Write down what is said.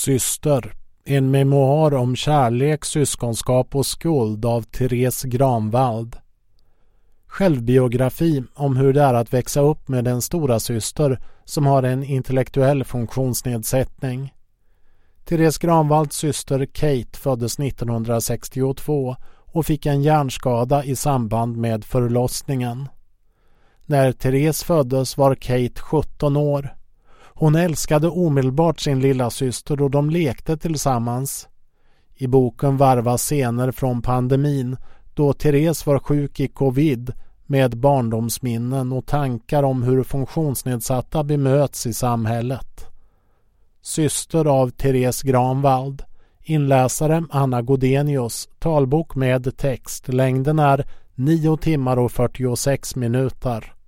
Syster, en memoar om kärlek, syskonskap och skuld av Therese Granvald. Självbiografi om hur det är att växa upp med en stora syster som har en intellektuell funktionsnedsättning. Therese Granvalds syster Kate föddes 1962 och fick en hjärnskada i samband med förlossningen. När Therese föddes var Kate 17 år. Hon älskade omedelbart sin lilla syster och de lekte tillsammans. I boken varvas scener från pandemin då Therese var sjuk i covid med barndomsminnen och tankar om hur funktionsnedsatta bemöts i samhället. Syster av Therese Granvald. Inläsare Anna Godenius. Talbok med text. Längden är 9 timmar och 46 minuter.